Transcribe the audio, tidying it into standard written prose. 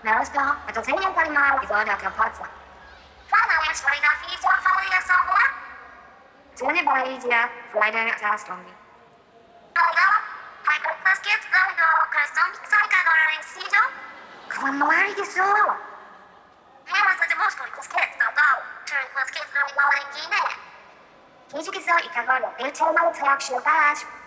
Melostal, doceniam animal i woda kapłaca. Fala jest wojna fizja, fala jest oboła? Tune balidia, flyder zastromi. Aldo, hyper plasket, aldo, custom, psycha goraning sijo? Klamari jest solo. Hema za demosko i plasket, aldo, turn plasket, no i małe gine. Kizik is i kagano, wiecie, mały trak się dać.